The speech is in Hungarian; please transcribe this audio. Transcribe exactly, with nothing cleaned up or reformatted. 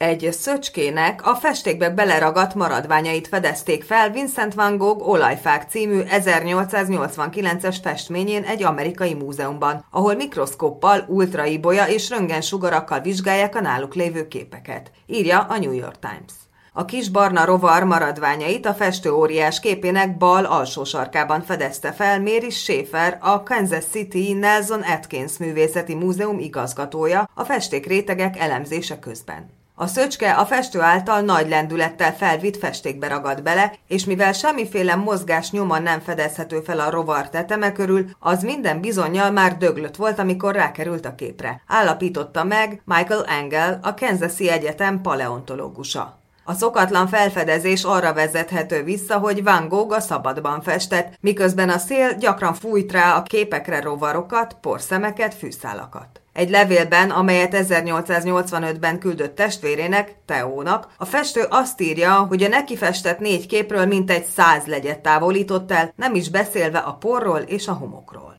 Egy szöcskének a festékbe beleragadt maradványait fedezték fel Vincent van Gogh Olajfák című ezernyolcszáznyolcvankilences festményén egy amerikai múzeumban, ahol mikroszkóppal, ultraibolya és röntgensugarakkal vizsgálják a náluk lévő képeket, írja a New York Times. A kis barna rovar maradványait a festőóriás képének bal alsó sarkában fedezte fel Mary Schaefer, a Kansas City Nelson Atkins Művészeti Múzeum igazgatója a festékrétegek elemzése közben. A szöcske a festő által nagy lendülettel felvitt festékbe ragadt bele, és mivel semmiféle mozgás nyoma nem fedezhető fel a rovar teteme körül, az minden bizonnyal már döglött volt, amikor rákerült a képre, állapította meg Michael Engel, a Kansas-i Egyetem paleontológusa. A szokatlan felfedezés arra vezethető vissza, hogy Van Gogh a szabadban festett, miközben a szél gyakran fújt rá a képekre rovarokat, porszemeket, fűszálakat. Egy levélben, amelyet ezernyolcszáznyolcvanötben küldött testvérének, Theónak, a festő azt írja, hogy a neki festett négy képről mintegy száz legyet távolított el, nem is beszélve a porról és a homokról.